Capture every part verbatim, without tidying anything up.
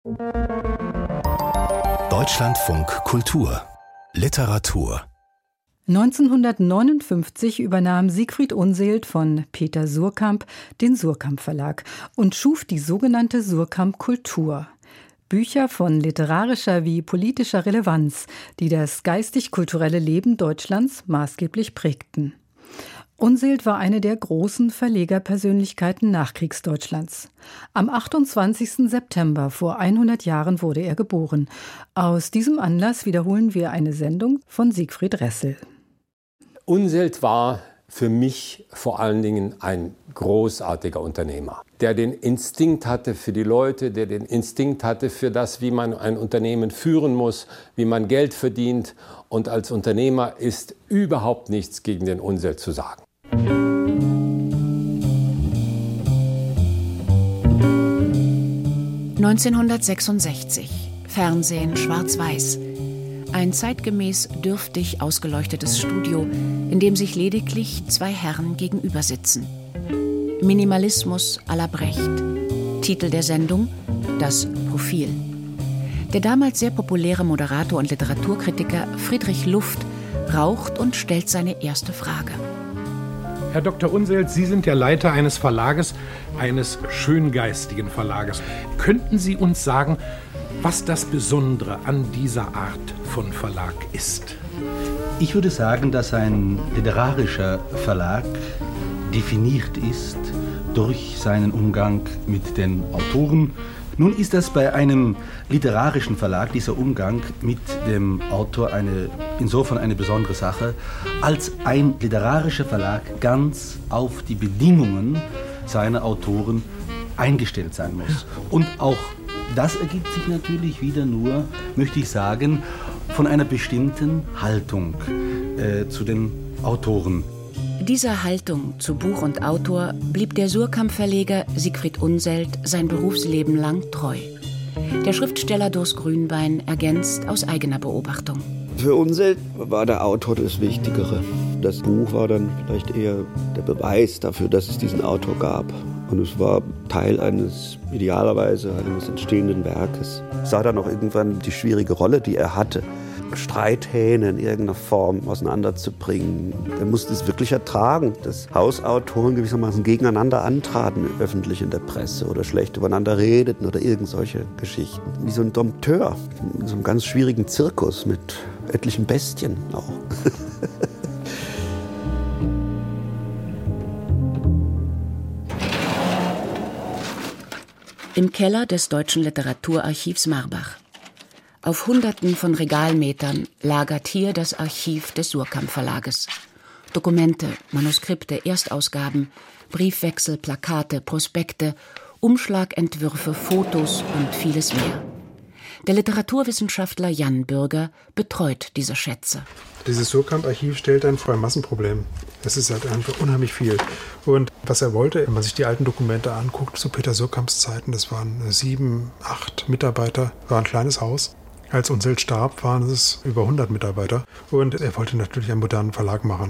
Deutschlandfunk Kultur Literatur. neunzehnhundertneunundfünfzig übernahm Siegfried Unseld von Peter Suhrkamp den Suhrkamp Verlag und schuf die sogenannte Suhrkamp Kultur. Bücher von literarischer wie politischer Relevanz, die das geistig-kulturelle Leben Deutschlands maßgeblich prägten. Unseld war eine der großen Verlegerpersönlichkeiten Nachkriegsdeutschlands. Am achtundzwanzigsten September vor hundert Jahren wurde er geboren. Aus diesem Anlass wiederholen wir eine Sendung von Siegfried Ressel. Unseld war für mich vor allen Dingen ein großartiger Unternehmer, der den Instinkt hatte für die Leute, der den Instinkt hatte für das, wie man ein Unternehmen führen muss, wie man Geld verdient. Und als Unternehmer ist überhaupt nichts gegen den Unseld zu sagen. neunzehnhundertsechsundsechzig. Fernsehen schwarz-weiß. Ein zeitgemäß dürftig ausgeleuchtetes Studio, in dem sich lediglich zwei Herren gegenüber sitzen. Minimalismus à la Brecht. Titel der Sendung: Das Profil. Der damals sehr populäre Moderator und Literaturkritiker Friedrich Luft raucht und stellt seine erste Frage. Herr Doktor Unseld, Sie sind der Leiter eines Verlages, eines schöngeistigen Verlages. Könnten Sie uns sagen, was das Besondere an dieser Art von Verlag ist? Ich würde sagen, dass ein literarischer Verlag definiert ist durch seinen Umgang mit den Autoren. Nun ist das bei einem literarischen Verlag, dieser Umgang mit dem Autor, eine, insofern eine besondere Sache, als ein literarischer Verlag ganz auf die Bedingungen seiner Autoren eingestellt sein muss. Und auch das ergibt sich natürlich wieder nur, möchte ich sagen, von einer bestimmten Haltung äh, zu den Autoren. Dieser Haltung zu Buch und Autor blieb der Suhrkamp-Verleger Siegfried Unseld sein Berufsleben lang treu. Der Schriftsteller Durs Grünbein ergänzt aus eigener Beobachtung. Für Unseld war der Autor das Wichtigere. Das Buch war dann vielleicht eher der Beweis dafür, dass es diesen Autor gab. Und es war Teil eines, idealerweise eines entstehenden Werkes. Ich sah dann auch irgendwann die schwierige Rolle, die er hatte, Streithähne in irgendeiner Form auseinanderzubringen. Er musste es wirklich ertragen, dass Hausautoren gewissermaßen gegeneinander antraten, öffentlich in der Presse oder schlecht übereinander redeten oder irgend solche Geschichten. Wie so ein Dompteur in so einem ganz schwierigen Zirkus mit etlichen Bestien auch. Im Keller des Deutschen Literaturarchivs Marbach. Auf Hunderten von Regalmetern lagert hier das Archiv des Suhrkamp Verlages. Dokumente, Manuskripte, Erstausgaben, Briefwechsel, Plakate, Prospekte, Umschlagentwürfe, Fotos und vieles mehr. Der Literaturwissenschaftler Jan Bürger betreut diese Schätze. Dieses Suhrkamp-Archiv stellt einen vor ein Massenproblem. Es ist halt einfach unheimlich viel. Und was er wollte, wenn man sich die alten Dokumente anguckt, zu Peter Suhrkamps Zeiten, das waren sieben, acht Mitarbeiter, war ein kleines Haus. Als Unseld starb, waren es über hundert Mitarbeiter. Und er wollte natürlich einen modernen Verlag machen.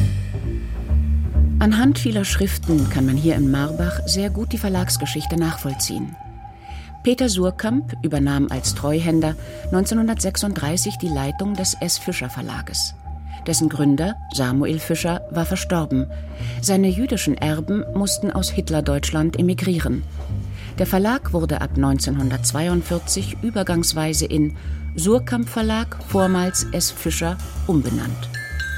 Anhand vieler Schriften kann man hier in Marbach sehr gut die Verlagsgeschichte nachvollziehen. Peter Suhrkamp übernahm als Treuhänder neunzehnhundertsechsunddreißig die Leitung des S. Fischer Verlages. Dessen Gründer, Samuel Fischer, war verstorben. Seine jüdischen Erben mussten aus Hitlerdeutschland emigrieren. Der Verlag wurde ab neunzehnhundertzweiundvierzig übergangsweise in Suhrkamp Verlag, vormals S. Fischer, umbenannt.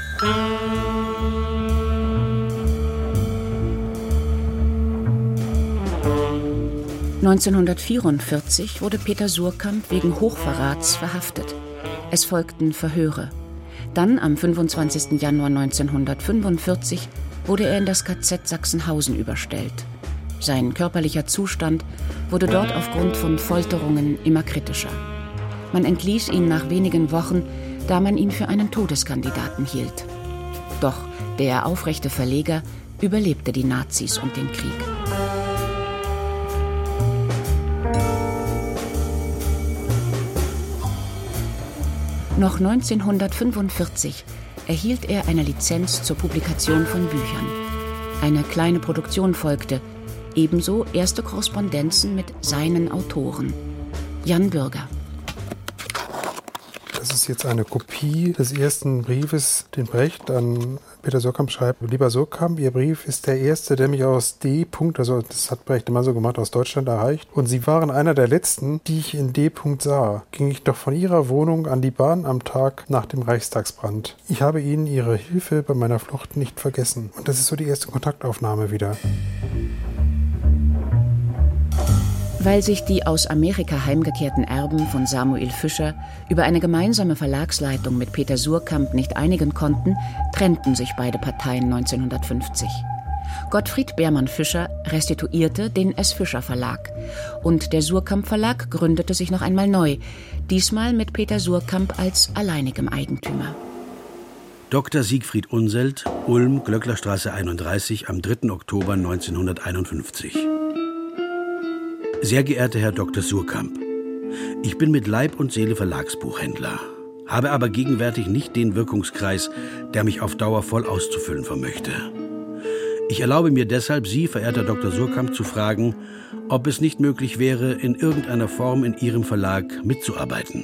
neunzehnhundertvierundvierzig wurde Peter Suhrkamp wegen Hochverrats verhaftet. Es folgten Verhöre. Dann, am fünfundzwanzigsten Januar neunzehnhundertfünfundvierzig, wurde er in das K Z Sachsenhausen überstellt. Sein körperlicher Zustand wurde dort aufgrund von Folterungen immer kritischer. Man entließ ihn nach wenigen Wochen, da man ihn für einen Todeskandidaten hielt. Doch der aufrechte Verleger überlebte die Nazis und den Krieg. Noch neunzehnhundertfünfundvierzig erhielt er eine Lizenz zur Publikation von Büchern. Eine kleine Produktion folgte, ebenso erste Korrespondenzen mit seinen Autoren. Jan Bürger. Das ist jetzt eine Kopie des ersten Briefes, den Brecht an Peter Suhrkamp schreibt. Lieber Suhrkamp, Ihr Brief ist der erste, der mich aus D. also das hat Brecht immer so gemacht, aus Deutschland erreicht. Und Sie waren einer der letzten, die ich in D. sah. Ging ich doch von Ihrer Wohnung an die Bahn am Tag nach dem Reichstagsbrand. Ich habe Ihnen Ihre Hilfe bei meiner Flucht nicht vergessen. Und das ist so die erste Kontaktaufnahme wieder. Weil sich die aus Amerika heimgekehrten Erben von Samuel Fischer über eine gemeinsame Verlagsleitung mit Peter Suhrkamp nicht einigen konnten, trennten sich beide Parteien neunzehnhundertfünfzig. Gottfried Beermann Fischer restituierte den S. Fischer Verlag und der Suhrkamp Verlag gründete sich noch einmal neu, diesmal mit Peter Suhrkamp als alleinigem Eigentümer. Doktor Siegfried Unseld, Ulm, Glöcklerstraße einunddreißig, am dritten Oktober neunzehnhunderteinundfünfzig. Sehr geehrter Herr Doktor Suhrkamp, ich bin mit Leib und Seele Verlagsbuchhändler, habe aber gegenwärtig nicht den Wirkungskreis, der mich auf Dauer voll auszufüllen vermöchte. Ich erlaube mir deshalb, Sie, verehrter Doktor Suhrkamp, zu fragen, ob es nicht möglich wäre, in irgendeiner Form in Ihrem Verlag mitzuarbeiten.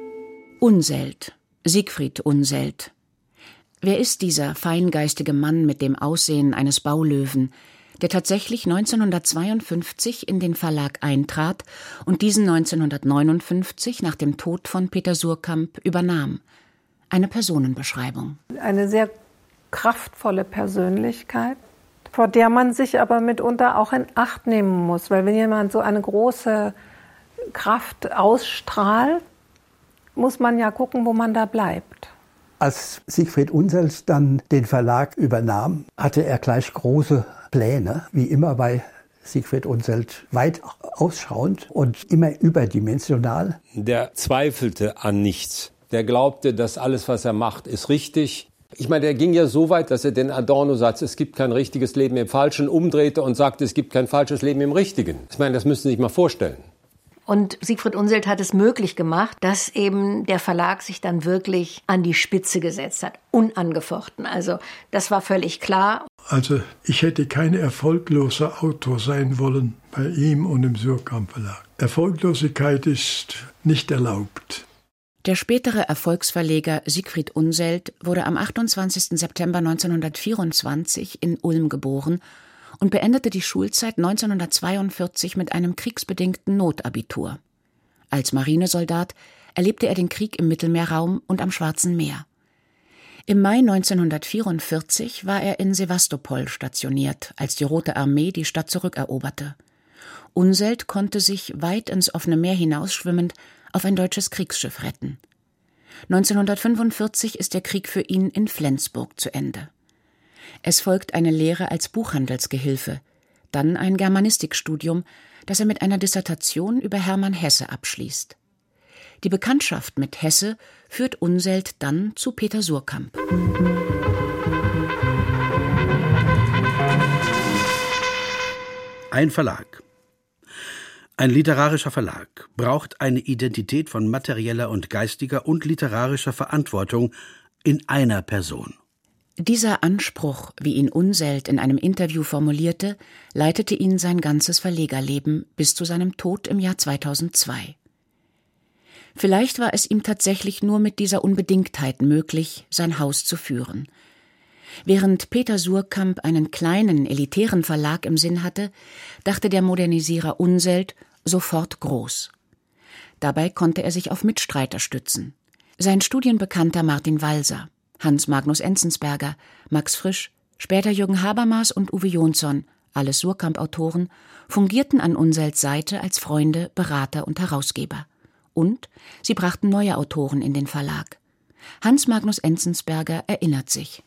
Unseld, Siegfried Unseld. Wer ist dieser feingeistige Mann mit dem Aussehen eines Baulöwen, der tatsächlich neunzehnhundertzweiundfünfzig in den Verlag eintrat und diesen neunzehnhundertneunundfünfzig nach dem Tod von Peter Suhrkamp übernahm? Eine Personenbeschreibung. Eine sehr kraftvolle Persönlichkeit, vor der man sich aber mitunter auch in Acht nehmen muss. Weil wenn jemand so eine große Kraft ausstrahlt, muss man ja gucken, wo man da bleibt. Als Siegfried Unseld dann den Verlag übernahm, hatte er gleich große Pläne, wie immer bei Siegfried Unseld, weit ausschauend und immer überdimensional. Der zweifelte an nichts. Der glaubte, dass alles, was er macht, ist richtig. Ich meine, der ging ja so weit, dass er den Adorno-Satz, es gibt kein richtiges Leben im Falschen, umdrehte und sagte, es gibt kein falsches Leben im Richtigen. Ich meine, das müssen Sie sich mal vorstellen. Und Siegfried Unseld hat es möglich gemacht, dass eben der Verlag sich dann wirklich an die Spitze gesetzt hat, unangefochten. Also das war völlig klar. Also ich hätte kein erfolgloser Autor sein wollen bei ihm und im Suhrkamp Verlag. Erfolglosigkeit ist nicht erlaubt. Der spätere Erfolgsverleger Siegfried Unseld wurde am achtundzwanzigsten September neunzehnhundertvierundzwanzig in Ulm geboren und beendete die Schulzeit neunzehnhundertzweiundvierzig mit einem kriegsbedingten Notabitur. Als Marinesoldat erlebte er den Krieg im Mittelmeerraum und am Schwarzen Meer. Im Mai neunzehnhundertvierundvierzig war er in Sewastopol stationiert, als die Rote Armee die Stadt zurückeroberte. Unseld konnte sich, weit ins offene Meer hinausschwimmend, auf ein deutsches Kriegsschiff retten. neunzehnhundertfünfundvierzig ist der Krieg für ihn in Flensburg zu Ende. Es folgt eine Lehre als Buchhandelsgehilfe, dann ein Germanistikstudium, das er mit einer Dissertation über Hermann Hesse abschließt. Die Bekanntschaft mit Hesse führt Unseld dann zu Peter Suhrkamp. Ein Verlag. Ein literarischer Verlag braucht eine Identität von materieller und geistiger und literarischer Verantwortung in einer Person. Dieser Anspruch, wie ihn Unseld in einem Interview formulierte, leitete ihn sein ganzes Verlegerleben bis zu seinem Tod im Jahr zweitausendzwei. Vielleicht war es ihm tatsächlich nur mit dieser Unbedingtheit möglich, sein Haus zu führen. Während Peter Suhrkamp einen kleinen, elitären Verlag im Sinn hatte, dachte der Modernisierer Unseld sofort groß. Dabei konnte er sich auf Mitstreiter stützen. Sein Studienbekannter Martin Walser, Hans Magnus Enzensberger, Max Frisch, später Jürgen Habermas und Uwe Jonsson, alles Suhrkamp-Autoren, fungierten an Unselds Seite als Freunde, Berater und Herausgeber. Und sie brachten neue Autoren in den Verlag. Hans Magnus Enzensberger erinnert sich.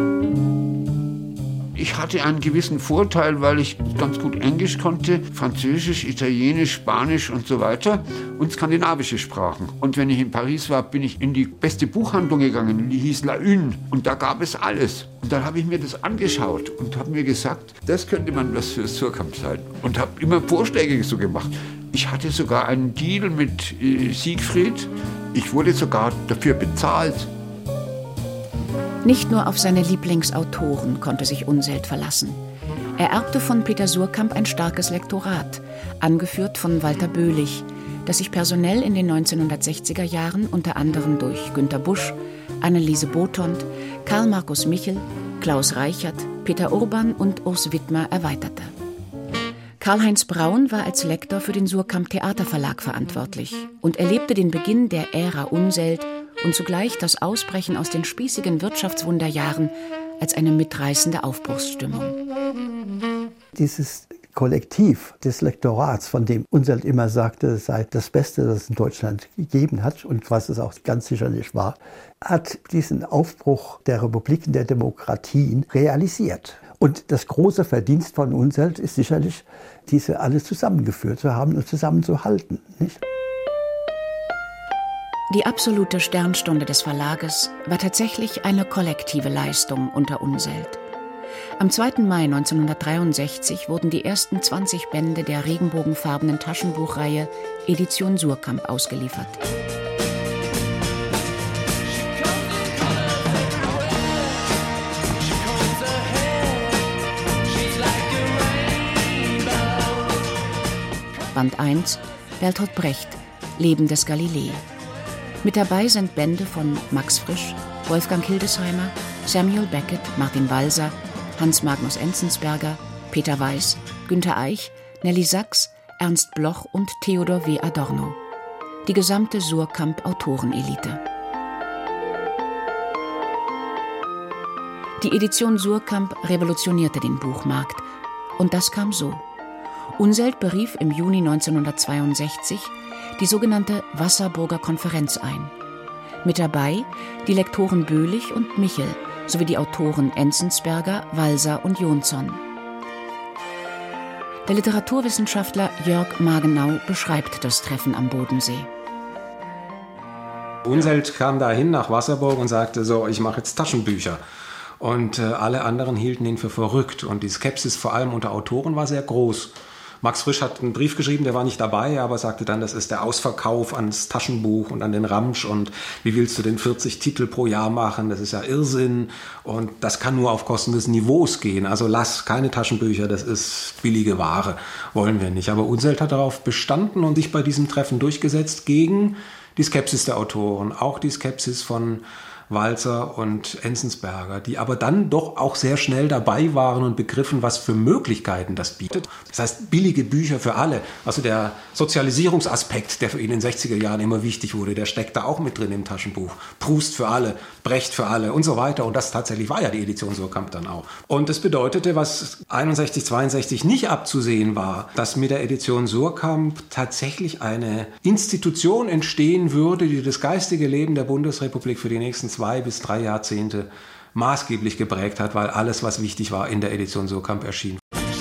Ich hatte einen gewissen Vorteil, weil ich ganz gut Englisch konnte, Französisch, Italienisch, Spanisch und so weiter und skandinavische Sprachen. Und wenn ich in Paris war, bin ich in die beste Buchhandlung gegangen, die hieß La Une. Und da gab es alles. Und dann habe ich mir das angeschaut und habe mir gesagt, das könnte man was für Suhrkamp sein. Und habe immer Vorschläge so gemacht. Ich hatte sogar einen Deal mit äh, Siegfried. Ich wurde sogar dafür bezahlt. Nicht nur auf seine Lieblingsautoren konnte sich Unseld verlassen. Er erbte von Peter Suhrkamp ein starkes Lektorat, angeführt von Walter Böhlich, das sich personell in den neunzehnhundertsechziger Jahren unter anderem durch Günter Busch, Anneliese Botond, Karl Markus Michel, Klaus Reichert, Peter Urban und Urs Widmer erweiterte. Karl-Heinz Braun war als Lektor für den Suhrkamp Theaterverlag verantwortlich und erlebte den Beginn der Ära Unseld und zugleich das Ausbrechen aus den spießigen Wirtschaftswunderjahren als eine mitreißende Aufbruchsstimmung. Dieses Kollektiv des Lektorats, von dem Unseld immer sagte, es sei das Beste, das es in Deutschland gegeben hat und was es auch ganz sicherlich war, hat diesen Aufbruch der Republiken, der Demokratien realisiert. Und das große Verdienst von Unseld ist sicherlich, diese alle zusammengeführt zu haben und zusammenzuhalten, nicht? Die absolute Sternstunde des Verlages war tatsächlich eine kollektive Leistung unter Unseld. Am zweiten Mai neunzehnhundertdreiundsechzig wurden die ersten zwanzig Bände der regenbogenfarbenen Taschenbuchreihe Edition Suhrkamp ausgeliefert. Band eins, Bertolt Brecht, Leben des Galilei. Mit dabei sind Bände von Max Frisch, Wolfgang Hildesheimer, Samuel Beckett, Martin Walser, Hans Magnus Enzensberger, Peter Weiß, Günter Eich, Nelly Sachs, Ernst Bloch und Theodor W. Adorno. Die gesamte Suhrkamp-Autorenelite. Die Edition Suhrkamp revolutionierte den Buchmarkt. Und das kam so. Unseld berief im Juni neunzehnhundertzweiundsechzig die sogenannte Wasserburger Konferenz ein. Mit dabei die Lektoren Böhlich und Michel sowie die Autoren Enzensberger, Walser und Jonsson. Der Literaturwissenschaftler Jörg Magenau beschreibt das Treffen am Bodensee. Unseld kam dahin nach Wasserburg und sagte so, ich mache jetzt Taschenbücher. Und äh, alle anderen hielten ihn für verrückt. Und die Skepsis vor allem unter Autoren war sehr groß. Max Frisch hat einen Brief geschrieben, der war nicht dabei, aber sagte dann, das ist der Ausverkauf ans Taschenbuch und an den Ramsch und wie willst du denn vierzig Titel pro Jahr machen, das ist ja Irrsinn und das kann nur auf Kosten des Niveaus gehen, also lass keine Taschenbücher, das ist billige Ware, wollen wir nicht. Aber Unseld hat darauf bestanden und sich bei diesem Treffen durchgesetzt gegen die Skepsis der Autoren, auch die Skepsis von Walser und Enzensberger, die aber dann doch auch sehr schnell dabei waren und begriffen, was für Möglichkeiten das bietet. Das heißt, billige Bücher für alle. Also der Sozialisierungsaspekt, der für ihn in den sechziger Jahren immer wichtig wurde, der steckt da auch mit drin im Taschenbuch. Proust für alle, Brecht für alle und so weiter. Und das tatsächlich war ja die Edition Suhrkamp dann auch. Und das bedeutete, was einundsechzig, zweiundsechzig nicht abzusehen war, dass mit der Edition Suhrkamp tatsächlich eine Institution entstehen würde, die das geistige Leben der Bundesrepublik für die nächsten zwei bis drei Jahrzehnte maßgeblich geprägt hat, weil alles, was wichtig war, in der Edition Suhrkamp erschien.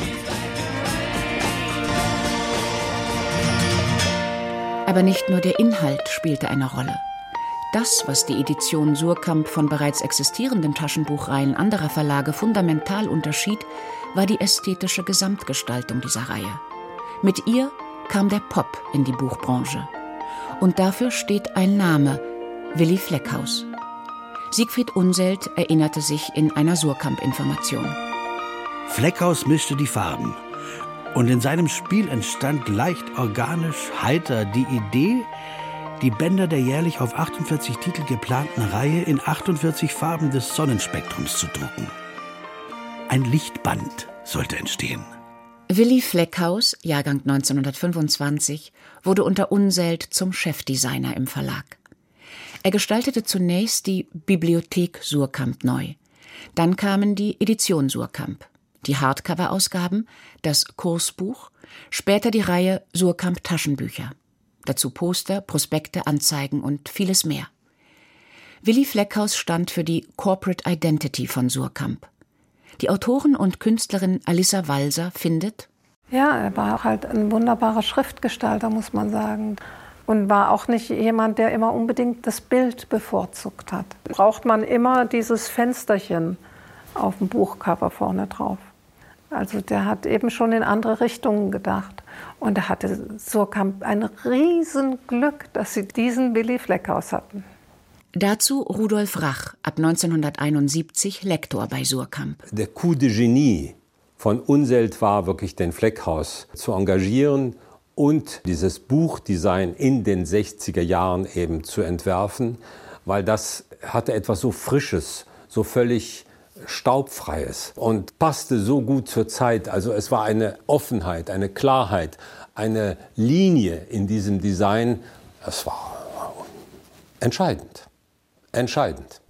Aber nicht nur der Inhalt spielte eine Rolle. Das, was die Edition Suhrkamp von bereits existierenden Taschenbuchreihen anderer Verlage fundamental unterschied, war die ästhetische Gesamtgestaltung dieser Reihe. Mit ihr kam der Pop in die Buchbranche. Und dafür steht ein Name, Willy Fleckhaus. Siegfried Unseld erinnerte sich in einer Suhrkamp-Information. Fleckhaus mischte die Farben. Und in seinem Spiel entstand leicht organisch, heiter die Idee, die Bänder der jährlich auf achtundvierzig Titel geplanten Reihe in achtundvierzig Farben des Sonnenspektrums zu drucken. Ein Lichtband sollte entstehen. Willy Fleckhaus, Jahrgang neunzehnhundertfünfundzwanzig, wurde unter Unseld zum Chefdesigner im Verlag. Er gestaltete zunächst die Bibliothek Suhrkamp neu. Dann kamen die Edition Suhrkamp, die Hardcover-Ausgaben, das Kursbuch, später die Reihe Suhrkamp Taschenbücher. Dazu Poster, Prospekte, Anzeigen und vieles mehr. Willy Fleckhaus stand für die Corporate Identity von Suhrkamp. Die Autorin und Künstlerin Alissa Walser findet: Ja, er war halt ein wunderbarer Schriftgestalter, muss man sagen. Und war auch nicht jemand, der immer unbedingt das Bild bevorzugt hat. Braucht man immer dieses Fensterchen auf dem Buchcover vorne drauf. Also der hat eben schon in andere Richtungen gedacht. Und er hatte Suhrkamp ein Riesenglück, dass sie diesen Willy Fleckhaus hatten. Dazu Rudolf Rach, ab neunzehnhunderteinundsiebzig Lektor bei Suhrkamp. Der Coup de Genie von Unseld war wirklich, den Fleckhaus zu engagieren und dieses Buchdesign in den sechziger Jahren eben zu entwerfen, weil das hatte etwas so Frisches, so völlig Staubfreies und passte so gut zur Zeit. Also es war eine Offenheit, eine Klarheit, eine Linie in diesem Design. Es war entscheidend, entscheidend.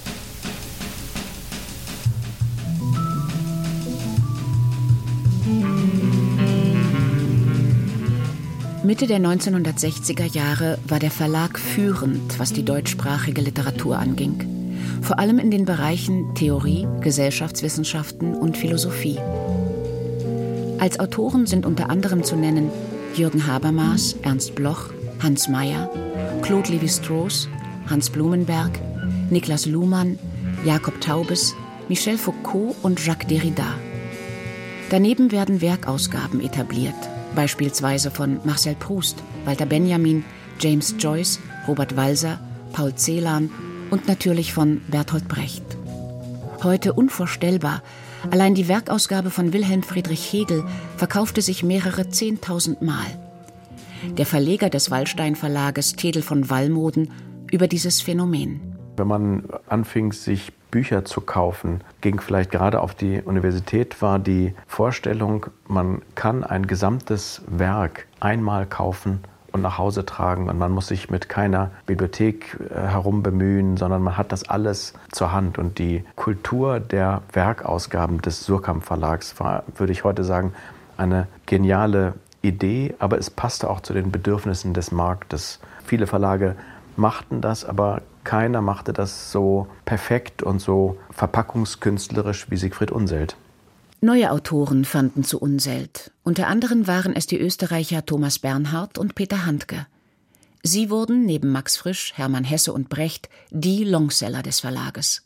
Mitte der neunzehnhundertsechziger Jahre war der Verlag führend, was die deutschsprachige Literatur anging. Vor allem in den Bereichen Theorie, Gesellschaftswissenschaften und Philosophie. Als Autoren sind unter anderem zu nennen Jürgen Habermas, Ernst Bloch, Hans Meyer, Claude Lévi-Strauss, Hans Blumenberg, Niklas Luhmann, Jakob Taubes, Michel Foucault und Jacques Derrida. Daneben werden Werkausgaben etabliert, beispielsweise von Marcel Proust, Walter Benjamin, James Joyce, Robert Walser, Paul Celan und natürlich von Bertolt Brecht. Heute unvorstellbar, allein die Werkausgabe von Wilhelm Friedrich Hegel verkaufte sich mehrere zehntausend Mal. Der Verleger des Wallstein Verlages, Tedel von Wallmoden, über dieses Phänomen. Wenn man anfing, sich Bücher zu kaufen, ging vielleicht gerade auf die Universität, war die Vorstellung, man kann ein gesamtes Werk einmal kaufen und nach Hause tragen und man muss sich mit keiner Bibliothek äh, herum bemühen, sondern man hat das alles zur Hand. Und die Kultur der Werkausgaben des Suhrkamp Verlags war, würde ich heute sagen, eine geniale Idee, aber es passte auch zu den Bedürfnissen des Marktes. Viele Verlage machten das, aber keiner machte das so perfekt und so verpackungskünstlerisch wie Siegfried Unseld. Neue Autoren fanden zu Unseld. Unter anderem waren es die Österreicher Thomas Bernhard und Peter Handke. Sie wurden neben Max Frisch, Hermann Hesse und Brecht die Longseller des Verlages.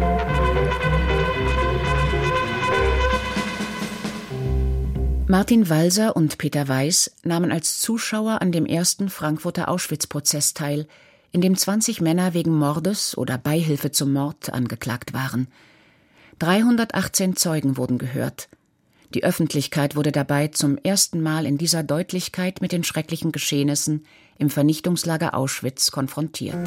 Martin Walser und Peter Weiß nahmen als Zuschauer an dem ersten Frankfurter Auschwitz-Prozess teil, in dem zwanzig Männer wegen Mordes oder Beihilfe zum Mord angeklagt waren. dreihundertachtzehn Zeugen wurden gehört. Die Öffentlichkeit wurde dabei zum ersten Mal in dieser Deutlichkeit mit den schrecklichen Geschehnissen im Vernichtungslager Auschwitz konfrontiert.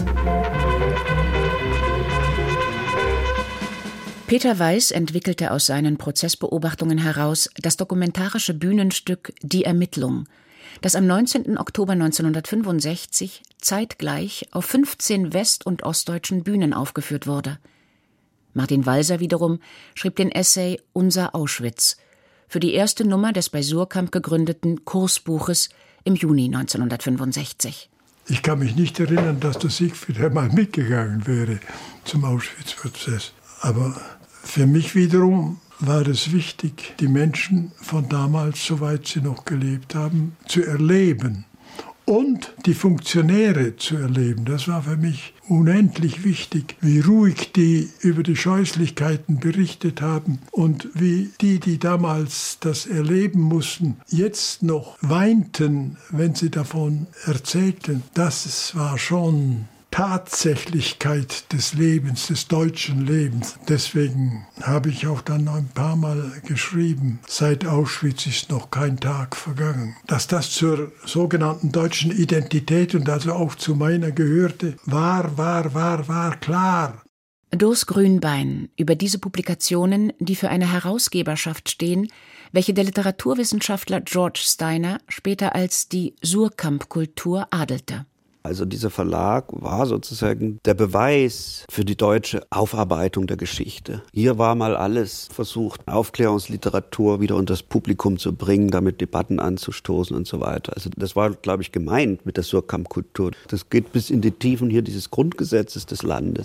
Peter Weiß entwickelte aus seinen Prozessbeobachtungen heraus das dokumentarische Bühnenstück Die Ermittlung, das am neunzehnten Oktober neunzehnhundertfünfundsechzig zeitgleich auf fünfzehn west- und ostdeutschen Bühnen aufgeführt wurde. Martin Walser wiederum schrieb den Essay Unser Auschwitz für die erste Nummer des bei Suhrkamp gegründeten Kursbuches im Juni neunzehnhundertfünfundsechzig. Ich kann mich nicht erinnern, dass der Siegfried einmal mitgegangen wäre zum Auschwitz-Prozess. Aber für mich wiederum war es wichtig, die Menschen von damals, soweit sie noch gelebt haben, zu erleben. Und die Funktionäre zu erleben. Das war für mich unendlich wichtig, wie ruhig die über die Scheußlichkeiten berichtet haben und wie die, die damals das erleben mussten, jetzt noch weinten, wenn sie davon erzählten. Das war schon Tatsächlichkeit des Lebens, des deutschen Lebens. Deswegen habe ich auch dann noch ein paar Mal geschrieben, seit Auschwitz ist noch kein Tag vergangen. Dass das zur sogenannten deutschen Identität und also auch zu meiner gehörte, war, war, war, war klar. Doris Grünbein über diese Publikationen, die für eine Herausgeberschaft stehen, welche der Literaturwissenschaftler George Steiner später als die Suhrkamp-Kultur adelte. Also dieser Verlag war sozusagen der Beweis für die deutsche Aufarbeitung der Geschichte. Hier war mal alles versucht, Aufklärungsliteratur wieder unter das Publikum zu bringen, damit Debatten anzustoßen und so weiter. Also das war, glaube ich, gemeint mit der Suhrkamp-Kultur. Das geht bis in die Tiefen hier dieses Grundgesetzes des Landes.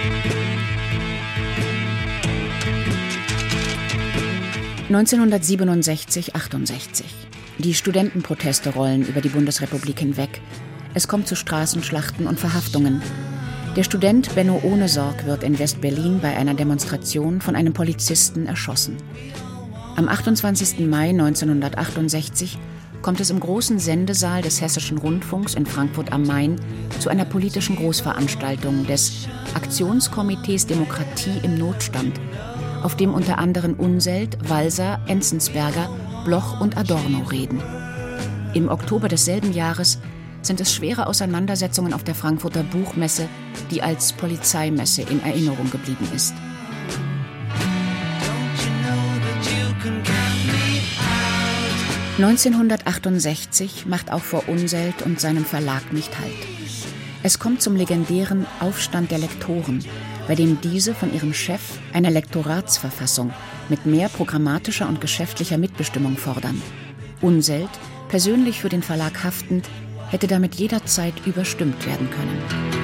neunzehnhundertsiebenundsechzig achtundsechzig. Die Studentenproteste rollen über die Bundesrepublik hinweg. Es kommt zu Straßenschlachten und Verhaftungen. Der Student Benno Ohnesorg wird in West-Berlin bei einer Demonstration von einem Polizisten erschossen. Am achtundzwanzigsten Mai neunzehnhundertachtundsechzig kommt es im großen Sendesaal des Hessischen Rundfunks in Frankfurt am Main zu einer politischen Großveranstaltung des Aktionskomitees Demokratie im Notstand, auf dem unter anderem Unseld, Walser, Enzensberger, Bloch und Adorno reden. Im Oktober desselben Jahres sind es schwere Auseinandersetzungen auf der Frankfurter Buchmesse, die als Polizeimesse in Erinnerung geblieben ist. neunzehnhundertachtundsechzig macht auch vor Unseld und seinem Verlag nicht Halt. Es kommt zum legendären Aufstand der Lektoren, bei dem diese von ihrem Chef, einer Lektoratsverfassung, mit mehr programmatischer und geschäftlicher Mitbestimmung fordern. Unseld, persönlich für den Verlag haftend, hätte damit jederzeit überstimmt werden können.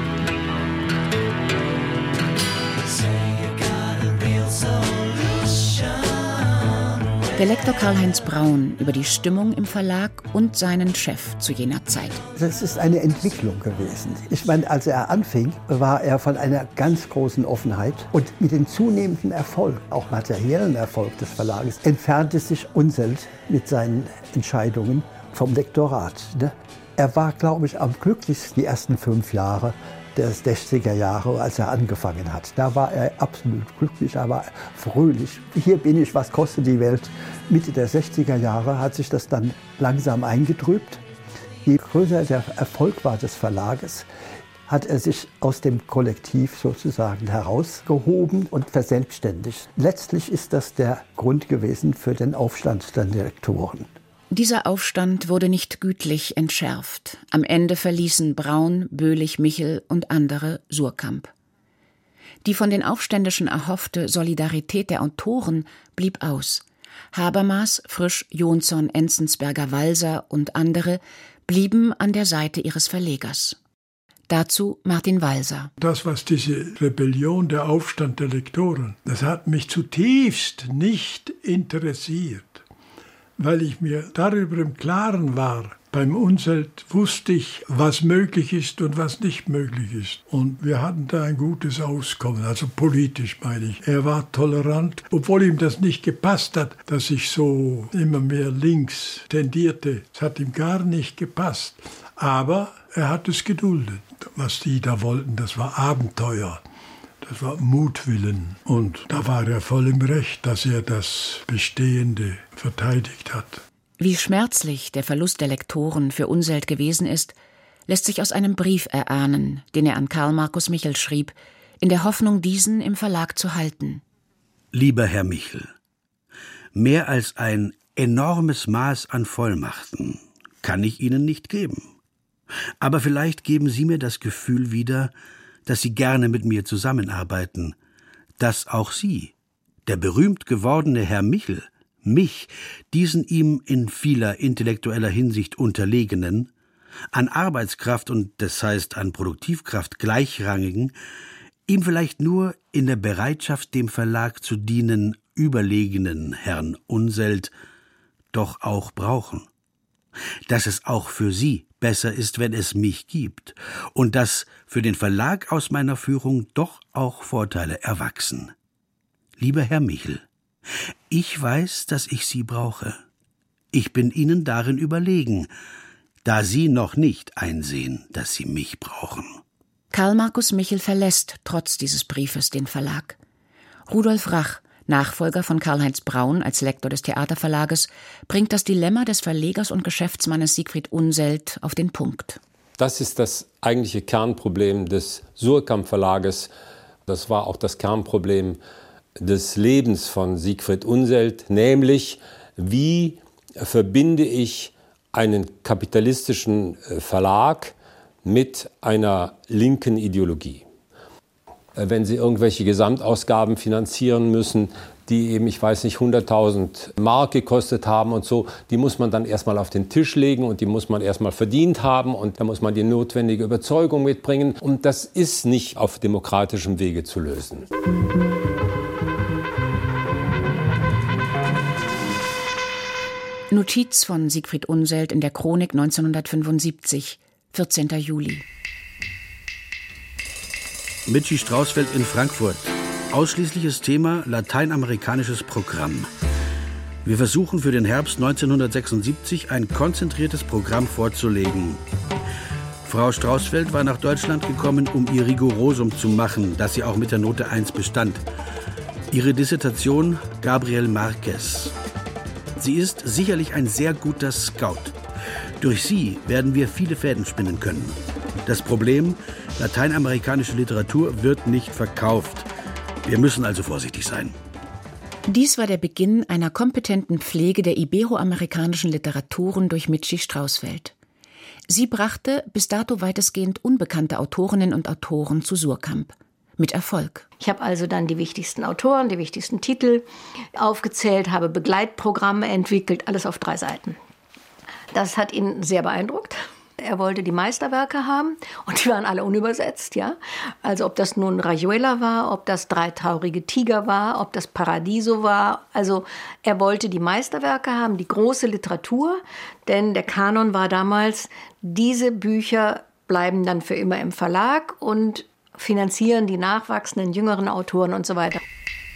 Der Lektor Karl-Heinz Braun über die Stimmung im Verlag und seinen Chef zu jener Zeit. Das ist eine Entwicklung gewesen. Ich meine, als er anfing, war er von einer ganz großen Offenheit. Und mit dem zunehmenden Erfolg, auch materiellen Erfolg des Verlages, entfernte sich Unseld mit seinen Entscheidungen vom Lektorat. Er war, glaube ich, am glücklichsten die ersten fünf Jahre der sechziger Jahre, als er angefangen hat. Da war er absolut glücklich, er war fröhlich. Hier bin ich, was kostet die Welt? Mitte der sechziger Jahre hat sich das dann langsam eingetrübt. Je größer der Erfolg war des Verlages, hat er sich aus dem Kollektiv sozusagen herausgehoben und verselbstständigt. Letztlich ist das der Grund gewesen für den Aufstand der Lektoren. Dieser Aufstand wurde nicht gütlich entschärft. Am Ende verließen Braun, Böhlich, Michel und andere Suhrkamp. Die von den Aufständischen erhoffte Solidarität der Autoren blieb aus. Habermas, Frisch, Jonsson, Enzensberger, Walser und andere blieben an der Seite ihres Verlegers. Dazu Martin Walser. Das, was diese Rebellion, der Aufstand der Lektoren, das hat mich zutiefst nicht interessiert. Weil ich mir darüber im Klaren war. Beim Unseld wusste ich, was möglich ist und was nicht möglich ist. Und wir hatten da ein gutes Auskommen, also politisch meine ich. Er war tolerant, obwohl ihm das nicht gepasst hat, dass ich so immer mehr links tendierte. Es hat ihm gar nicht gepasst. Aber er hat es geduldet. Was die da wollten, das war Abenteuer. Das war Mutwillen. Und da war er voll im Recht, dass er das Bestehende verteidigt hat. Wie schmerzlich der Verlust der Lektoren für Unseld gewesen ist, lässt sich aus einem Brief erahnen, den er an Karl Markus Michel schrieb, in der Hoffnung, diesen im Verlag zu halten. Lieber Herr Michel, mehr als ein enormes Maß an Vollmachten kann ich Ihnen nicht geben. Aber vielleicht geben Sie mir das Gefühl wieder, dass Sie gerne mit mir zusammenarbeiten, dass auch Sie, der berühmt gewordene Herr Michel, mich, diesen ihm in vieler intellektueller Hinsicht unterlegenen, an Arbeitskraft und das heißt an Produktivkraft gleichrangigen, ihm vielleicht nur in der Bereitschaft, dem Verlag zu dienen, überlegenen Herrn Unseld doch auch brauchen. Dass es auch für Sie besser ist, wenn es mich gibt, und dass für den Verlag aus meiner Führung doch auch Vorteile erwachsen. Lieber Herr Michel, ich weiß, dass ich Sie brauche. Ich bin Ihnen darin überlegen, da Sie noch nicht einsehen, dass Sie mich brauchen. Karl Markus Michel verlässt trotz dieses Briefes den Verlag. Rudolf Rach, Nachfolger von Karl-Heinz Braun als Lektor des Theaterverlages, bringt das Dilemma des Verlegers und Geschäftsmannes Siegfried Unseld auf den Punkt. Das ist das eigentliche Kernproblem des Suhrkamp-Verlages. Das war auch das Kernproblem des Lebens von Siegfried Unseld, nämlich wie verbinde ich einen kapitalistischen Verlag mit einer linken Ideologie. Wenn Sie irgendwelche Gesamtausgaben finanzieren müssen, die eben, ich weiß nicht, hunderttausend Mark gekostet haben und so, die muss man dann erstmal auf den Tisch legen und die muss man erstmal verdient haben und da muss man die notwendige Überzeugung mitbringen. Und das ist nicht auf demokratischem Wege zu lösen. Notiz von Siegfried Unseld in der Chronik neunzehnhundertfünfundsiebzig, vierzehnter Juli. Michi Straußfeld in Frankfurt. Ausschließliches Thema lateinamerikanisches Programm. Wir versuchen für den Herbst neunzehnhundertsechsundsiebzig ein konzentriertes Programm vorzulegen. Frau Straußfeld war nach Deutschland gekommen, um ihr Rigorosum zu machen, das sie auch mit der Note eins bestand. Ihre Dissertation Gabriel Marquez. Sie ist sicherlich ein sehr guter Scout. Durch sie werden wir viele Fäden spinnen können. Das Problem, lateinamerikanische Literatur wird nicht verkauft. Wir müssen also vorsichtig sein. Dies war der Beginn einer kompetenten Pflege der iberoamerikanischen Literaturen durch Michi Straußfeld. Sie brachte bis dato weitestgehend unbekannte Autorinnen und Autoren zu Suhrkamp. Mit Erfolg. Ich habe also dann die wichtigsten Autoren, die wichtigsten Titel aufgezählt, habe Begleitprogramme entwickelt, alles auf drei Seiten. Das hat ihn sehr beeindruckt. Er wollte die Meisterwerke haben und die waren alle unübersetzt, ja. Also ob das nun Rayuela war, ob das Dreitaurige Tiger war, ob das Paradiso war. Also er wollte die Meisterwerke haben, die große Literatur, denn der Kanon war damals, diese Bücher bleiben dann für immer im Verlag und finanzieren die nachwachsenden jüngeren Autoren und so weiter.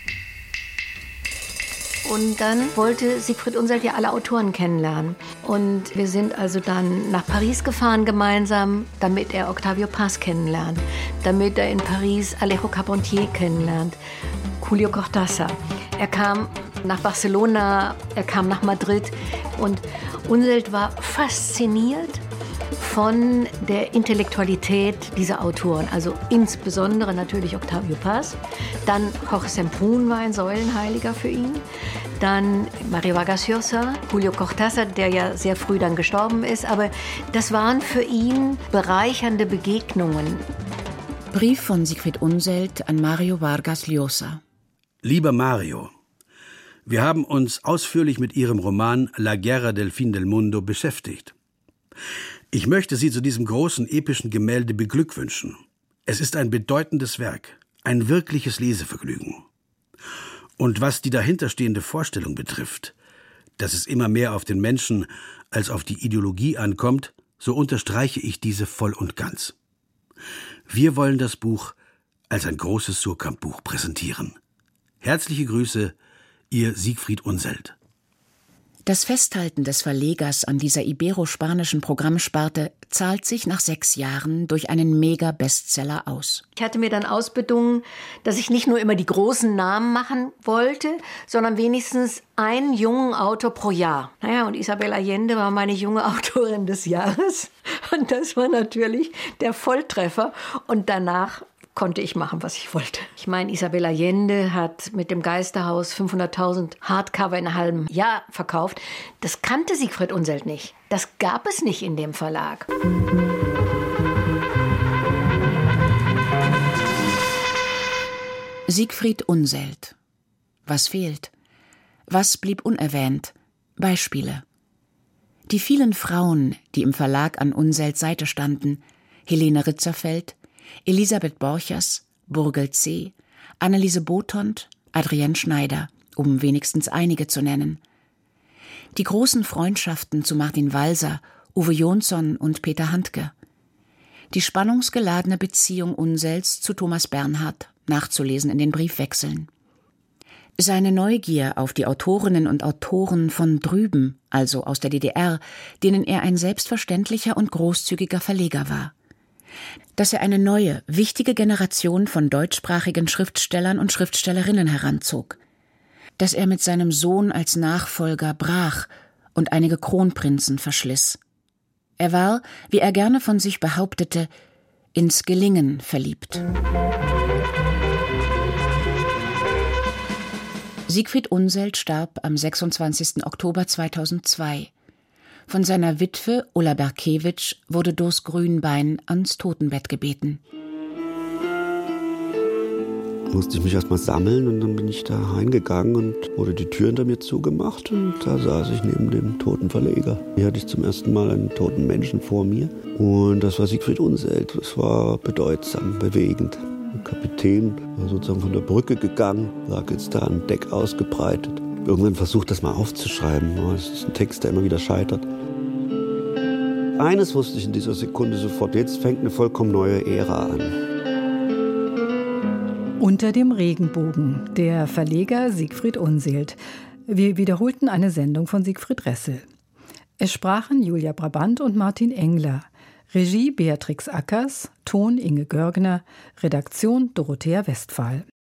Und dann wollte Siegfried Unseld ja alle Autoren kennenlernen. Und wir sind also dann nach Paris gefahren gemeinsam, damit er Octavio Paz kennenlernt, damit er in Paris Alejo Carpentier kennenlernt, Julio Cortázar. Er kam nach Barcelona, er kam nach Madrid und Unseld war fasziniert von der Intellektualität dieser Autoren, also insbesondere natürlich Octavio Paz. Dann Jorge Semprún war ein Säulenheiliger für ihn. Dann Mario Vargas Llosa, Julio Cortázar, der ja sehr früh dann gestorben ist. Aber das waren für ihn bereichernde Begegnungen. Brief von Siegfried Unseld an Mario Vargas Llosa. Lieber Mario, wir haben uns ausführlich mit Ihrem Roman La Guerra del Fin del Mundo beschäftigt. Ich möchte Sie zu diesem großen epischen Gemälde beglückwünschen. Es ist ein bedeutendes Werk, ein wirkliches Lesevergnügen. Und was die dahinterstehende Vorstellung betrifft, dass es immer mehr auf den Menschen als auf die Ideologie ankommt, so unterstreiche ich diese voll und ganz. Wir wollen das Buch als ein großes Suhrkamp-Buch präsentieren. Herzliche Grüße, Ihr Siegfried Unseld. Das Festhalten des Verlegers an dieser ibero-spanischen Programmsparte zahlt sich nach sechs Jahren durch einen Mega-Bestseller aus. Ich hatte mir dann ausbedungen, dass ich nicht nur immer die großen Namen machen wollte, sondern wenigstens einen jungen Autor pro Jahr. Naja, und Isabel Allende war meine junge Autorin des Jahres. Und das war natürlich der Volltreffer. Und danach konnte ich machen, was ich wollte. Ich meine, Isabel Allende hat mit dem Geisterhaus fünfhunderttausend Hardcover in einem halben Jahr verkauft. Das kannte Siegfried Unseld nicht. Das gab es nicht in dem Verlag. Siegfried Unseld. Was fehlt? Was blieb unerwähnt? Beispiele. Die vielen Frauen, die im Verlag an Unselds Seite standen. Helene Ritzerfeld, Elisabeth Borchers, Burgel C., Anneliese Botont, Adrienne Schneider, um wenigstens einige zu nennen. Die großen Freundschaften zu Martin Walser, Uwe Jonsson und Peter Handke. Die spannungsgeladene Beziehung Unselds zu Thomas Bernhard, nachzulesen in den Briefwechseln. Seine Neugier auf die Autorinnen und Autoren von drüben, also aus der D D R, denen er ein selbstverständlicher und großzügiger Verleger war. Dass er eine neue, wichtige Generation von deutschsprachigen Schriftstellern und Schriftstellerinnen heranzog. Dass er mit seinem Sohn als Nachfolger brach und einige Kronprinzen verschliss. Er war, wie er gerne von sich behauptete, ins Gelingen verliebt. Siegfried Unseld starb am sechsundzwanzigsten Oktober zweitausendzwei. Von seiner Witwe Ulla Berkewitsch wurde Dos Grünbein ans Totenbett gebeten. Musste ich mich erst mal sammeln und dann bin ich da reingegangen und wurde die Tür hinter mir zugemacht und da saß ich neben dem toten Verleger. Hier hatte ich zum ersten Mal einen toten Menschen vor mir und das war Siegfried Unseld. Das war bedeutsam, bewegend. Der Kapitän war sozusagen von der Brücke gegangen, lag jetzt da an Deck ausgebreitet. Irgendwann versucht, das mal aufzuschreiben, aber es ist ein Text, der immer wieder scheitert. Eines wusste ich in dieser Sekunde sofort, jetzt fängt eine vollkommen neue Ära an. Unter dem Regenbogen, der Verleger Siegfried Unseld. Wir wiederholten eine Sendung von Siegfried Ressel. Es sprachen Julia Brabant und Martin Engler. Regie Beatrix Ackers, Ton Inge Görgner, Redaktion Dorothea Westphal.